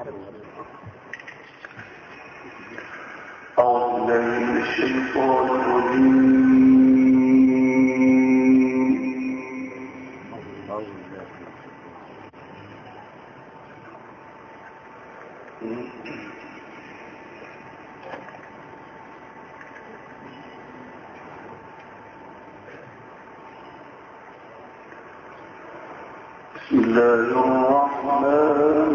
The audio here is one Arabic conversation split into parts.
بسم الله الرحمن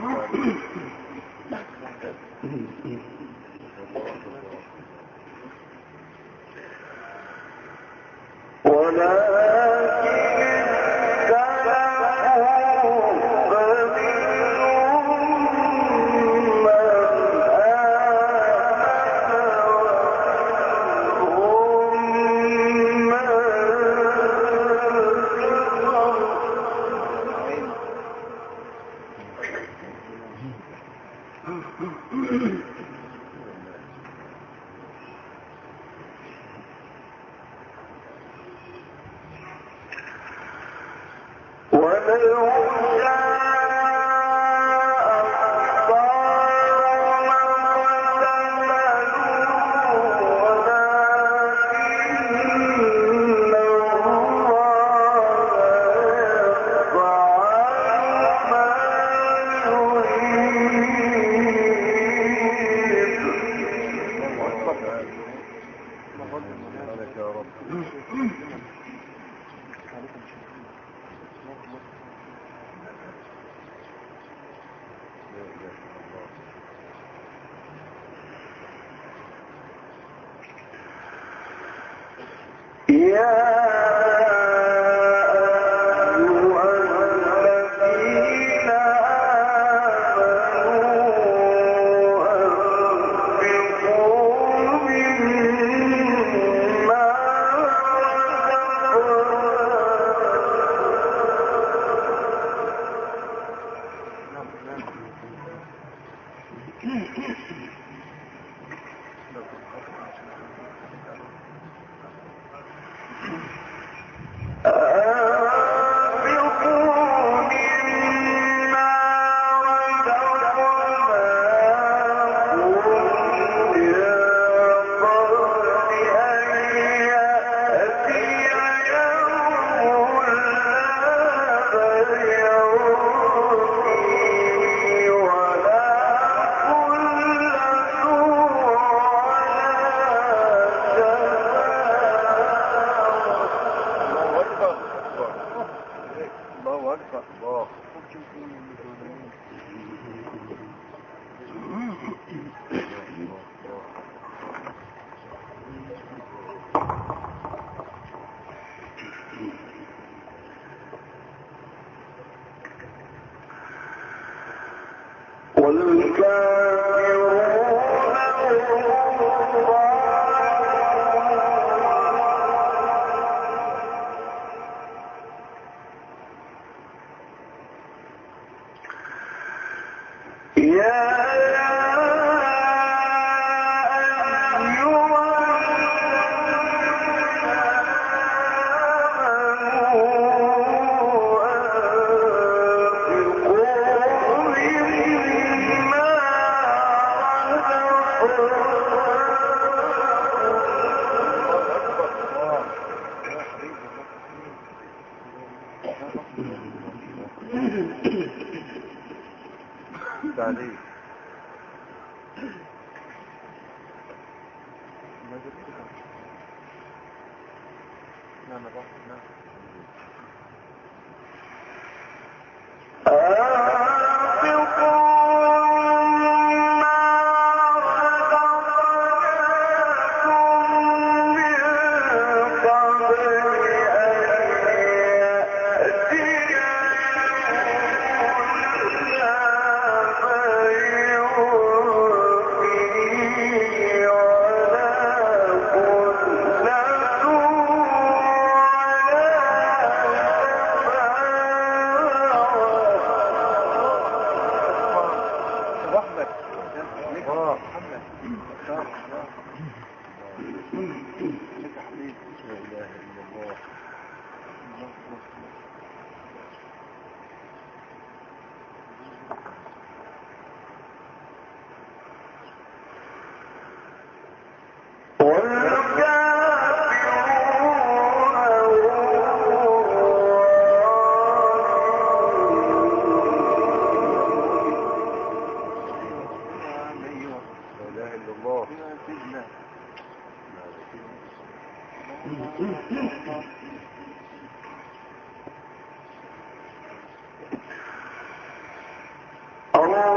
الله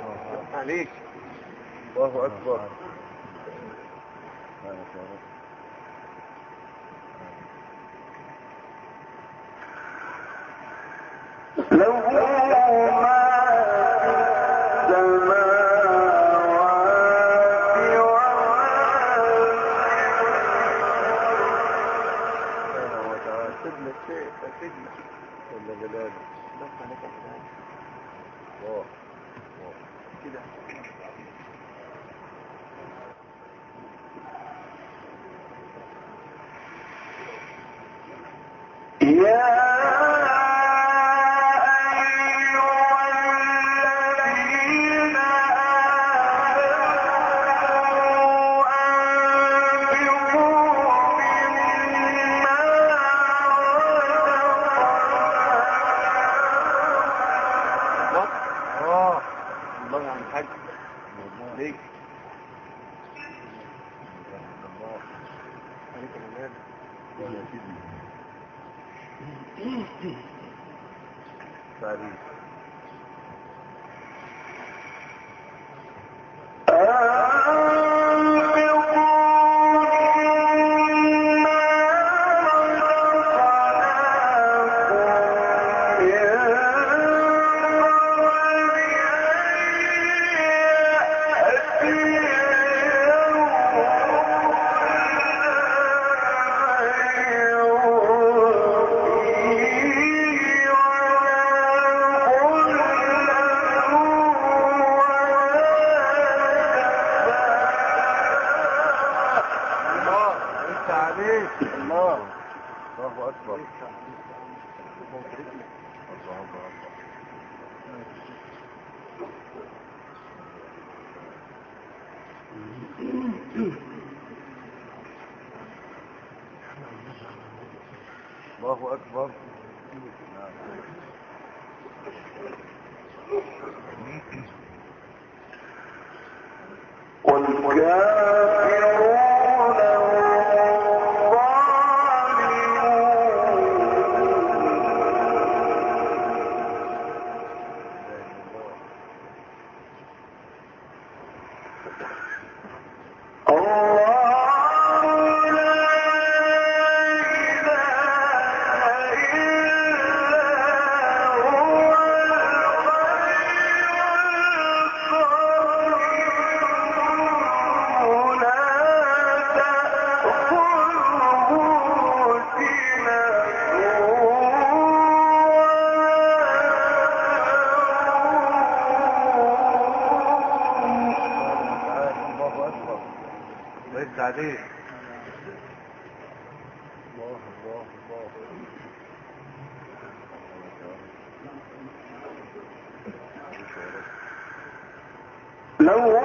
عليك. الله أكبر. له ما في السماوات وما سيدنا الشيخ سيدنا جل جلاله. بس عليك الله كده. الله يا عم الحاج ليك عليك الولاد. تعليم. الله أكبر. الله أكبر. عليه. الله الله الله. لو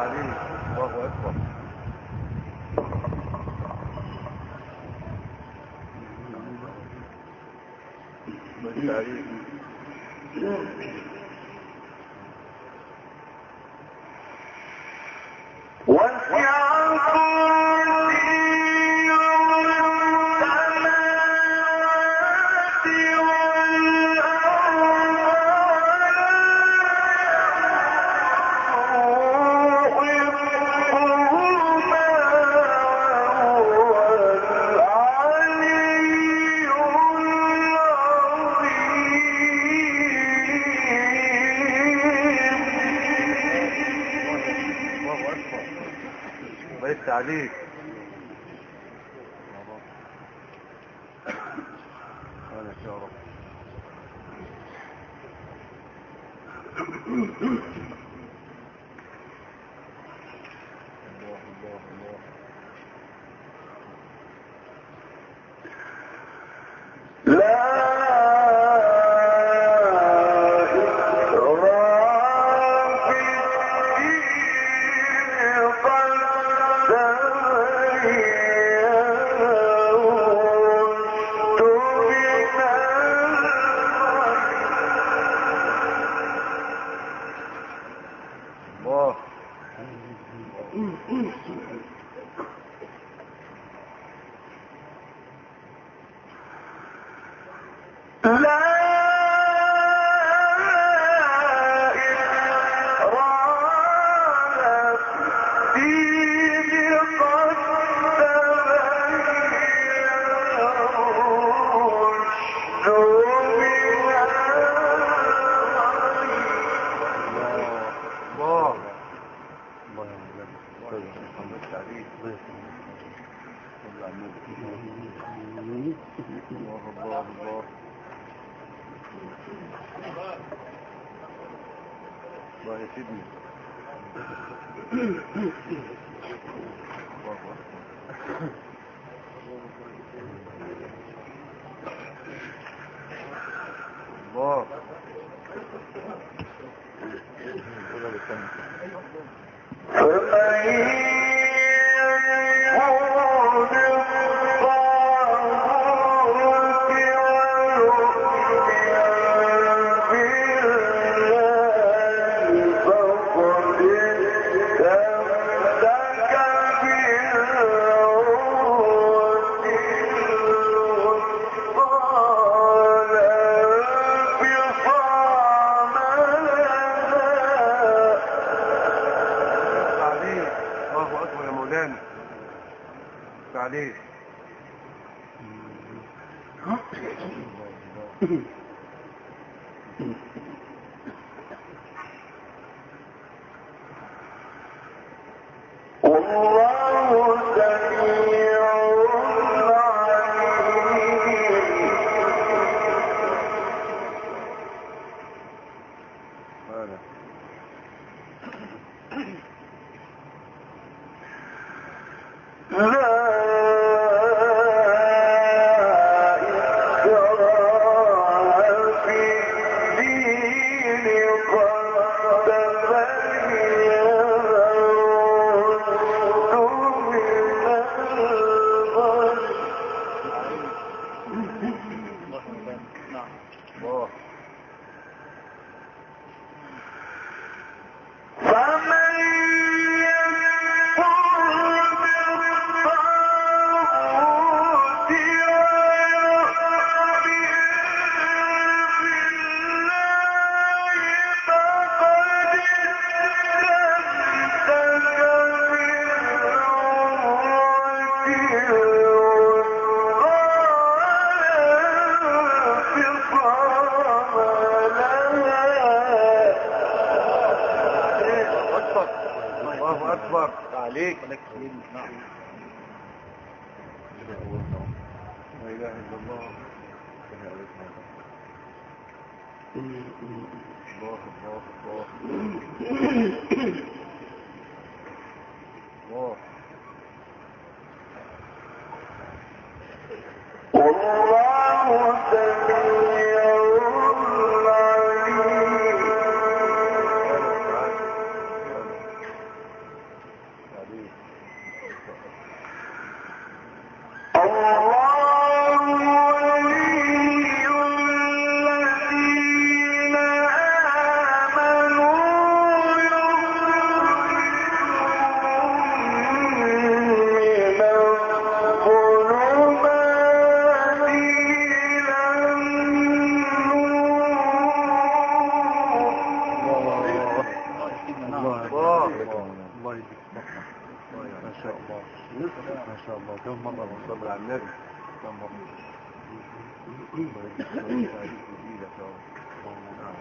عليك الله أكبر ليس عليك ليس عليك سبحانك يا رب الله الله الله الله الله الله يا مولانا ليس عليك صل على النبي الله الله الله الله يا سيدنا الله أكبر الله الله أكبر يا مولانا عليك الله الله أكبر عليك نعم لا إله إلا الله الله الله الله والله سميع عليم الله يديك الصحة. ما شاء الله ما شاء الله. كم مرة بنصلي على النبي؟ كم مرة؟ الله يديك الصحة ويديك يا رب.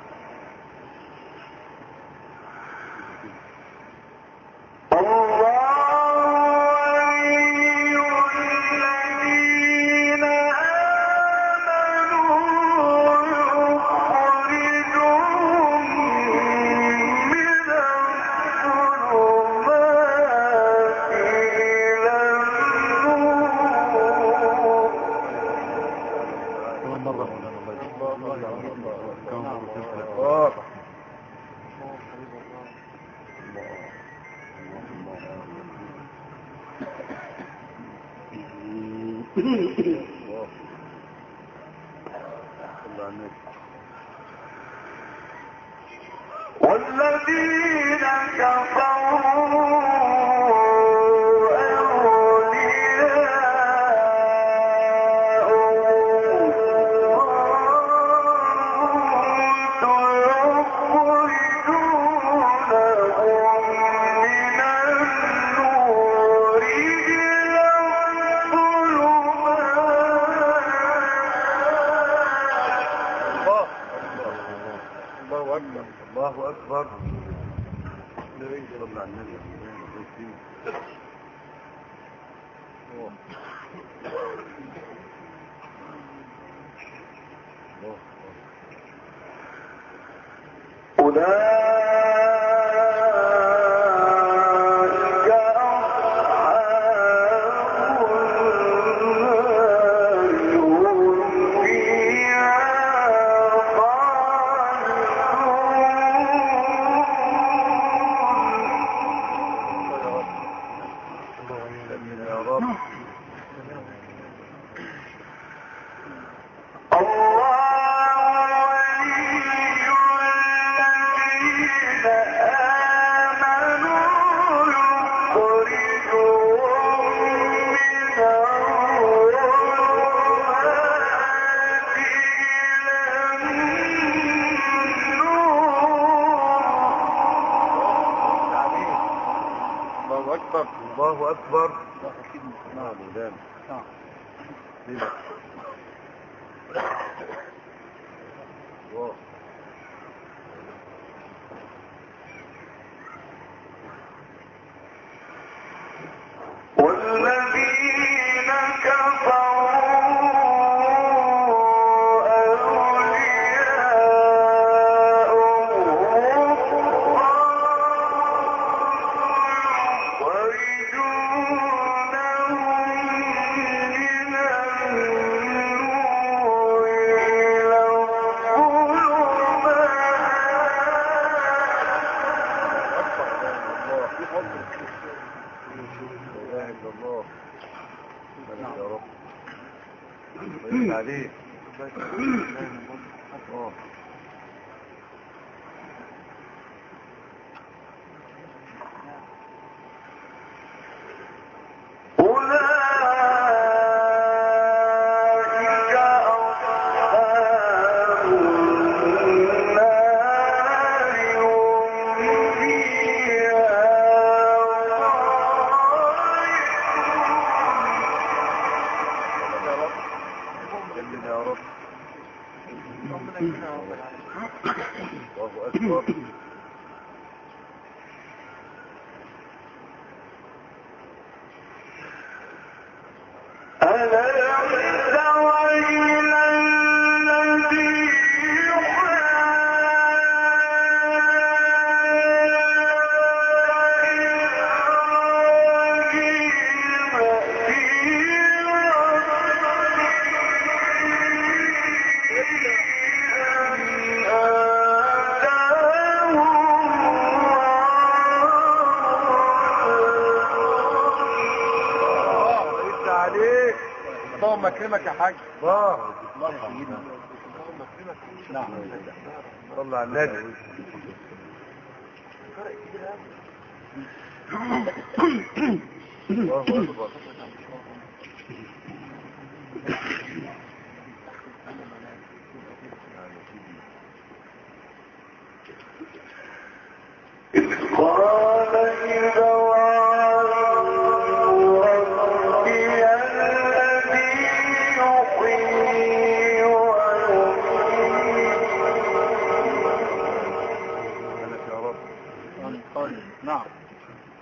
والذين كفروا الله أكبر. صلى على النبي. الله أكبر. نعم ودان. نعم. ليه؟ الله. والذين كفروا عليه. الله أكبر. اللهم اكرمك يا حاج. الله يسلمك. نعم. صلى على النبي. الله أكبر. إذ قال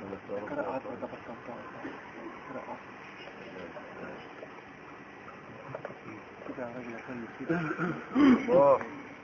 كده يا راجل كويس كده. الله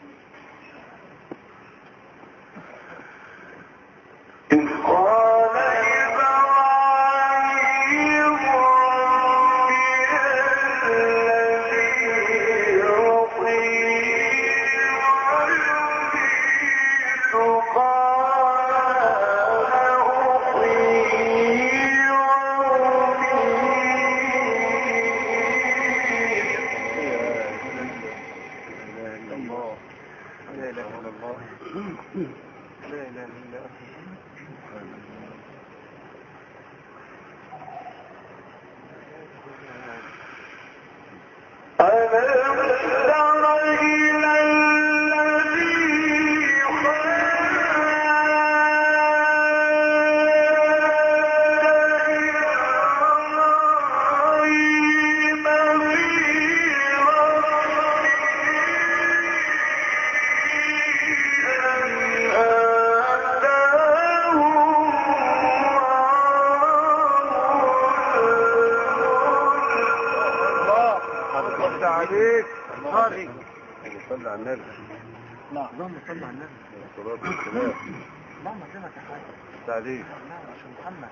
عليك صلي على النبي. نعم اللهم صل على النبي. الصلاة والسلام. اللهم كلمك يا حاج. تعليق. نعم عشان محمد.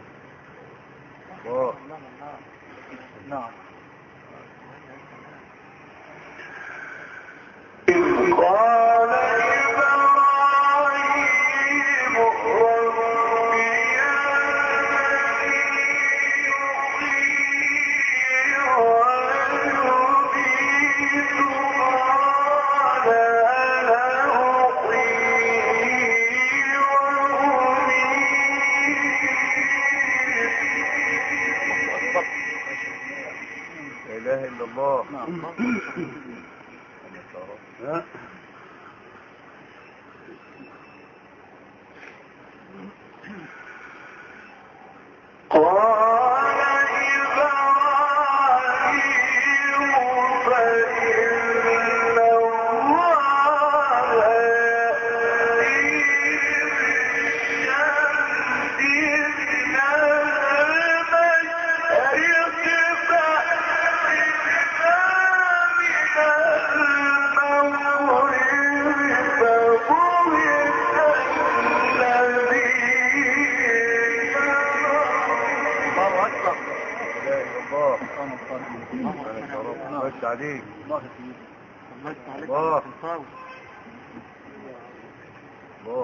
الله. نعم. قال إبراهيم لا إله إلا الله. عليك الله يسلمك. الله. الله.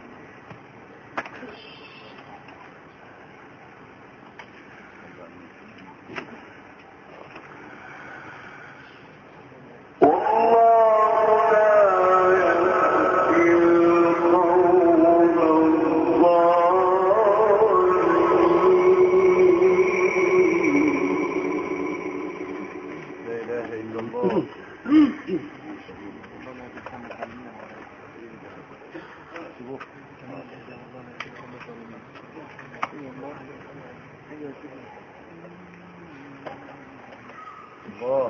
الله.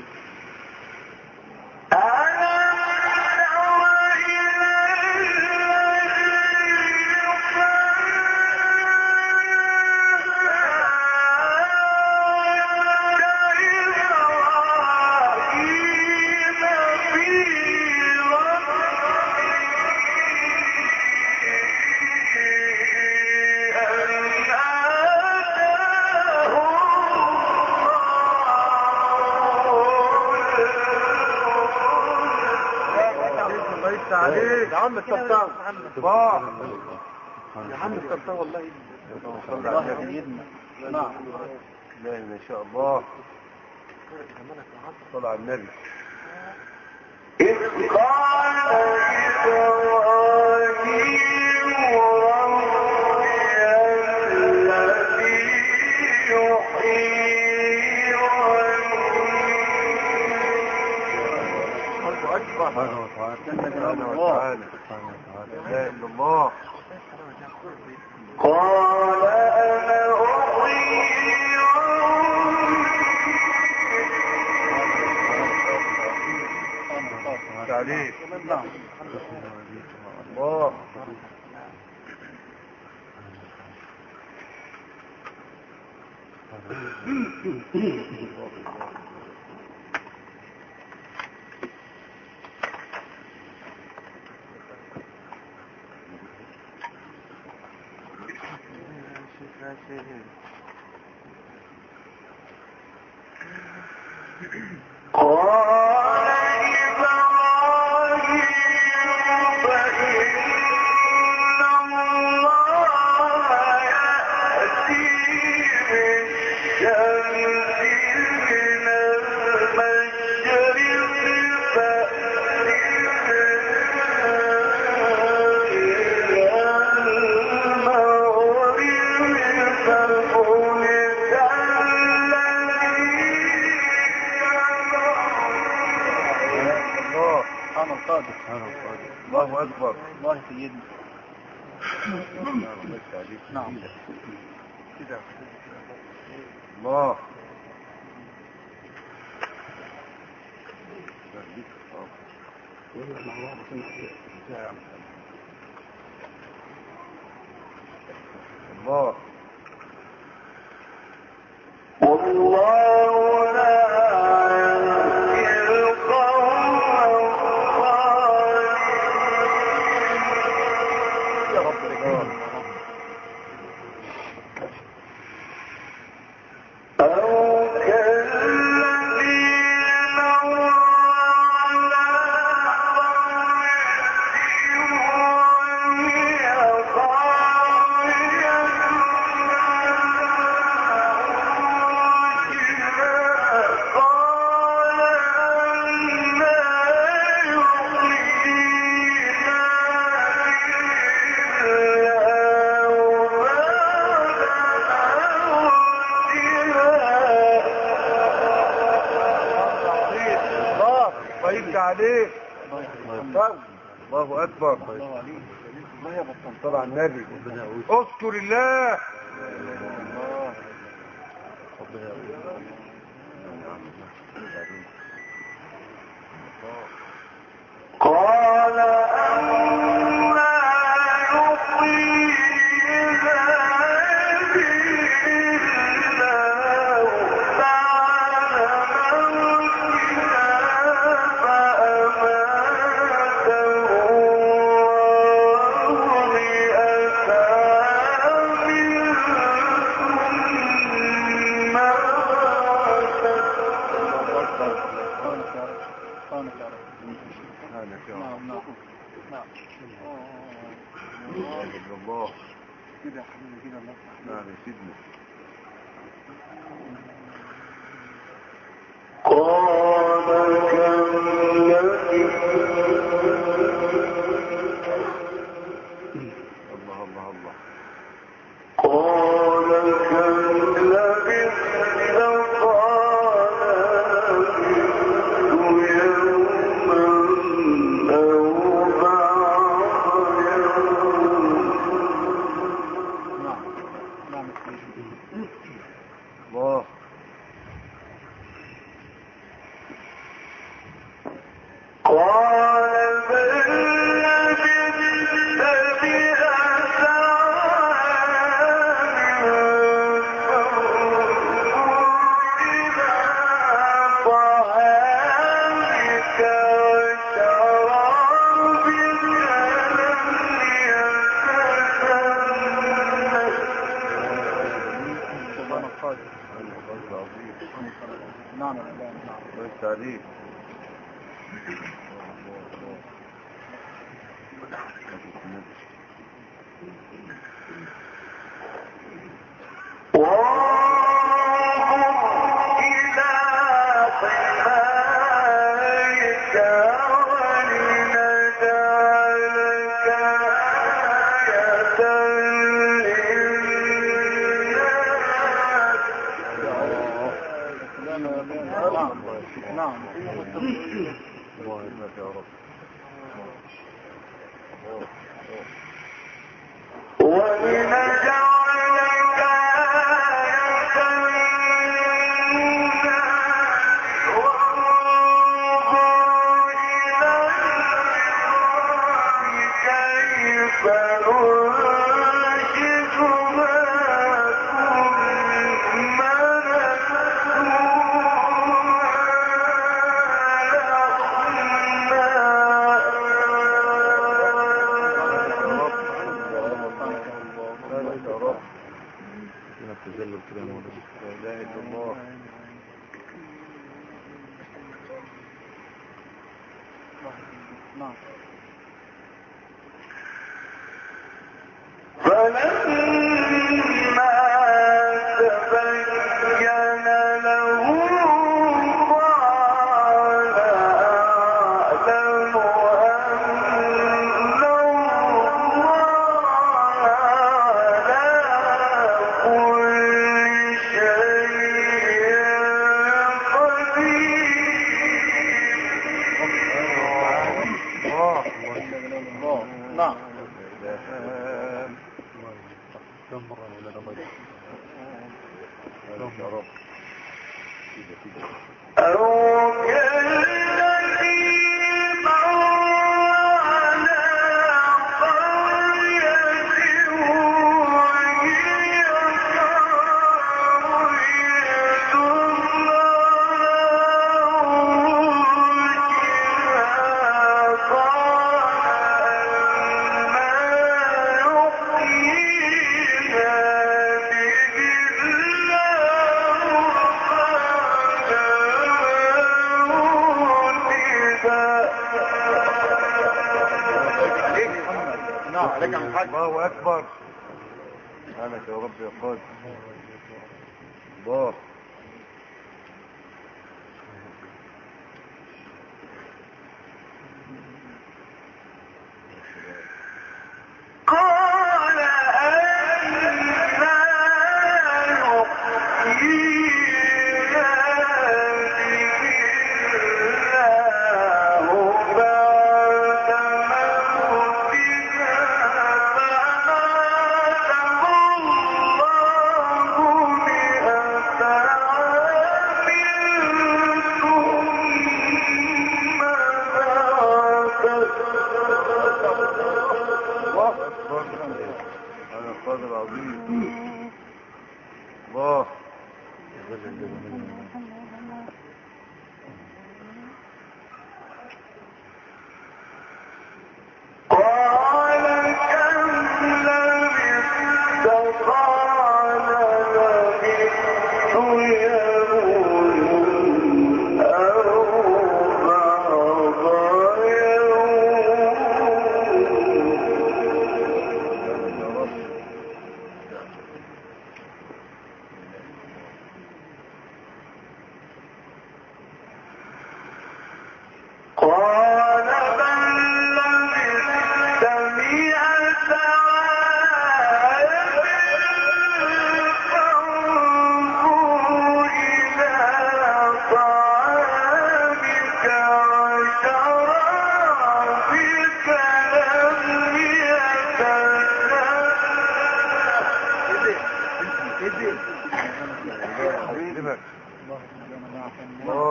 عليك يا عم السلطان. صباح يا عم السلطان والله. الله يسيدنا. نعم لا ما شاء الله. صل على النبي. إذ قال إبراهيم ربي الذي يحيي الله أكبر. سبحانه وتعالى. لا إله إلا الله. قال أنا أحيي عليك. الله. الله أكبر. الله سيدنا. نعم كده الله الله والله لا يهدي القوم يا رب العالمين. أو كالذين مروا على قرية وهي خاوية عليك. الله أكبر. الله عليك. الله يا بطل. طبعا النبي اذكر الله. قال أما يحيي هذه الله بعد موتها فأماته الله مئة عام ثم الله كده يا حبيبي كده الله. نعم يا سيدنا. قال كم الله الله الله. قال كم لبثت قال لبثت يوما أو بعض يوم نعم نعم السيد. الله قال بل لبثت مئة عام فانظر إلى طعامك وشرابك لم يتسنه سبحان القادر. الله العظيم. نعم يا الله. نعم. الله عليك. وانظر إلى حمارك ولنجعلك آية للناس. نعم. الله يبارك يا رب. ولنجعلك آية للناس وانظر إلى العظام كيف ننشزها ثم هنا التذلل كده يا مولانا. لا اله الا الله. نعم. فلما تبين له قال أعلم أن الله على كل شيء قدير. الله. نعم. كم مرة ولا نضيع كم مرة أو كالذي مر على قرية وهي عليك عن الحاج. الله أكبر. سبحانك يا رب يا قادر. الله. قال أنا يحيي الله بعد موتها فماته الله مئة عام ثم بعثه. الله أكبر. أنا قادر عظيم. الله. قال كم لبثت؟ قال لبثت يوما أو بعض يوم. قال بل لبثت مئة عام فانظر إلى طعامك وشرابك لم أسلمك. الله.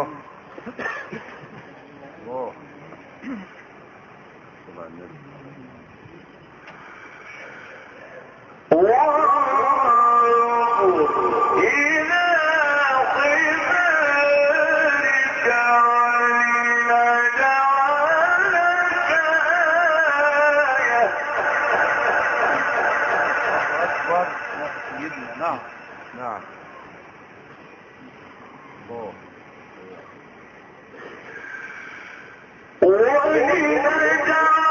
الله. طبعا النبي. وانظر إلى حمارك ولنجعلك آية. أكبر. سيدنا. نعم. نعم. الله. ولنجعلك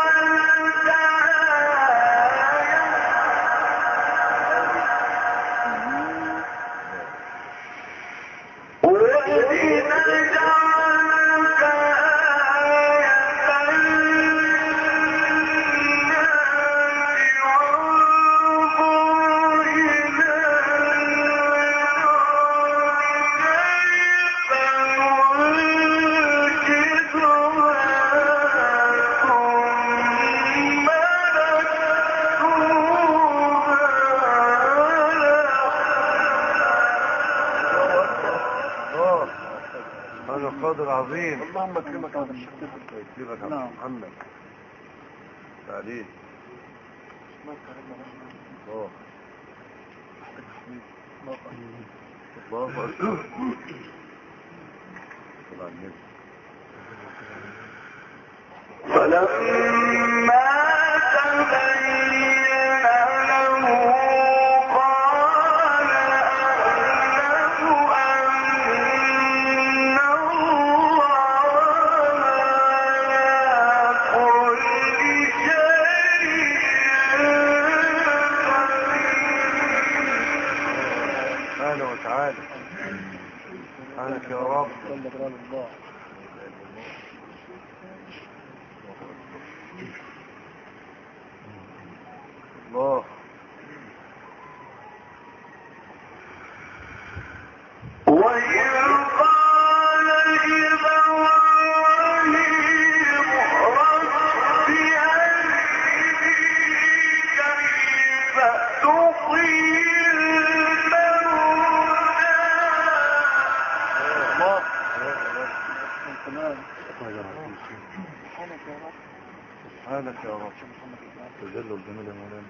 هذا قادر عظيم. اللهم اكرمك يا رب. يكرمك يا نعم. محمد. تعليل. الله. الله أكبر. طبعا النبي. فلما تبين له قال سبحانه وتعالى. سبحانك يا رب. جل جلال الله. الله. وإذ قال إبراهيم رب أرني كيف تحيي الموتى الله. تمام. سبحانك يا رب. تجلل جميل يا مولانا.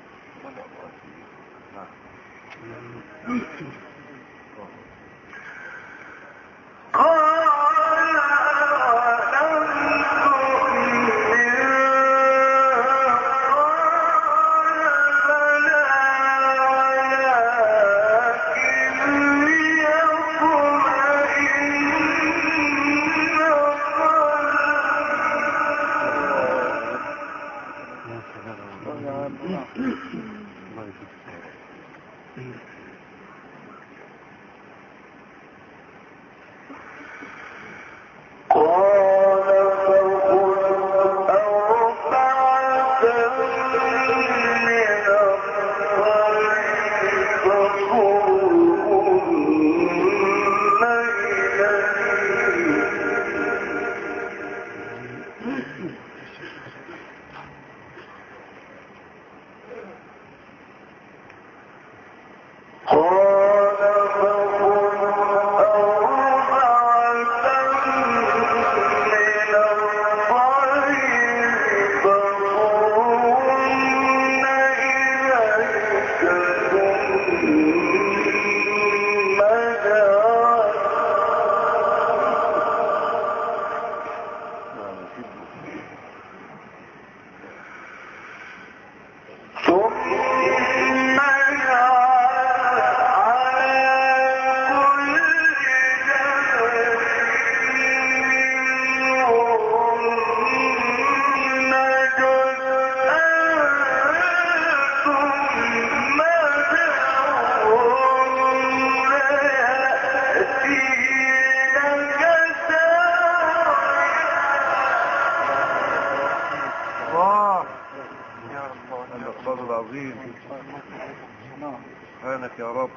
سبحانك يا رب.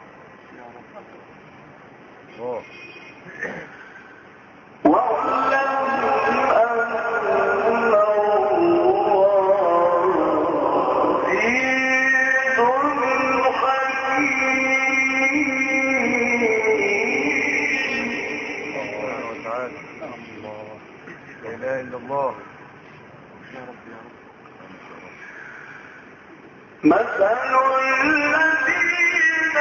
الله. لا إله إلا الله. يا رب يا رب. مثل الذين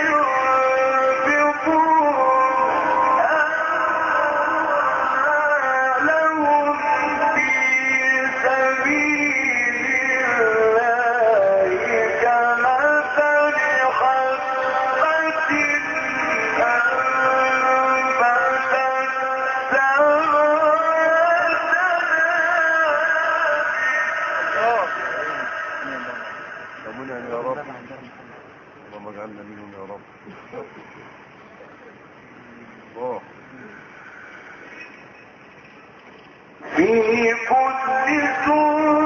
ينفقون أموالهم في سبيل الله كمثل حبة أنبتت يا رب. اللهم اجعلنا منهم يا رب. الله. في كل سورة